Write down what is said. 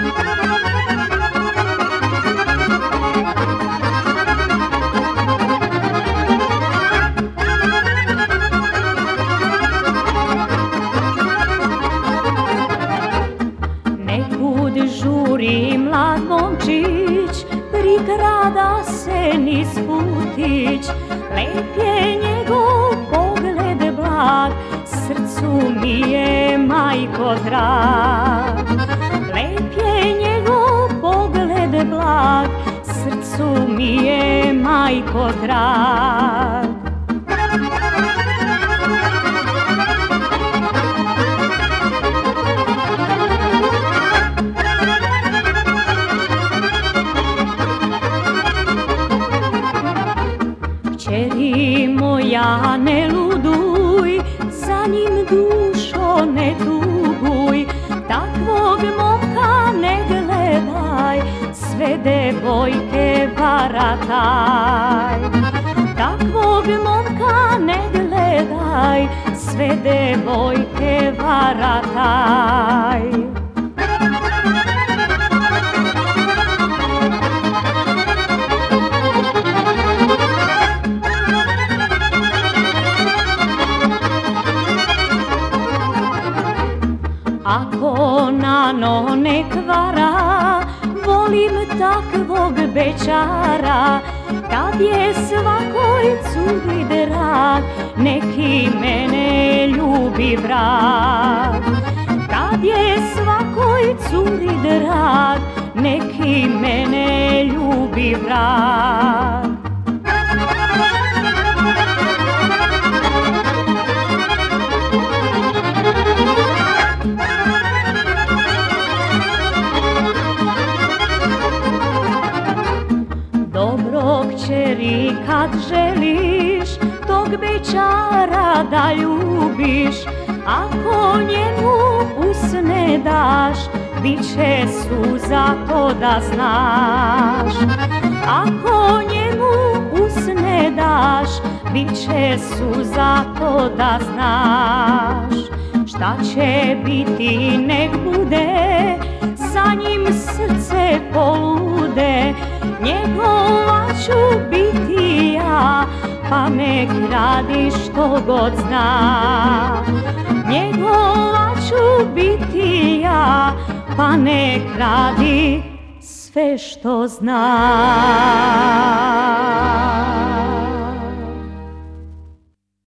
Žuri mlad momčić, prikrada se niz putić. Lep je njegov pogled blag, srcu mi je majko drag. Lep je njegov pogled blag, srcu mi je majko drag. Kćeri moja, ne luduj, za njim dušo ne tuguj, takvog momka ne gledaj, sve devojke varataj. Takvog momka ne gledaj, sve devojke varataj. Ako nano ne kvara, volim takvog bećara. Kad je svakoj curi drag, neki mene ljubi vrag. Kad je svakoj curi drag, neki mene ljubi vrag. Dobro, kćeri, kad želiš tog bećara da ljubiš, ako njemu usne daš, bit će suza, to da znaš. Ako njemu usne daš, bit će suza, to da znaš. Šta će biti, nek bude, sa njim srce polude. Njegova ću biti ja, pa nek radi što god zna. Njegova ću biti ja, pa nek radi sve što zna.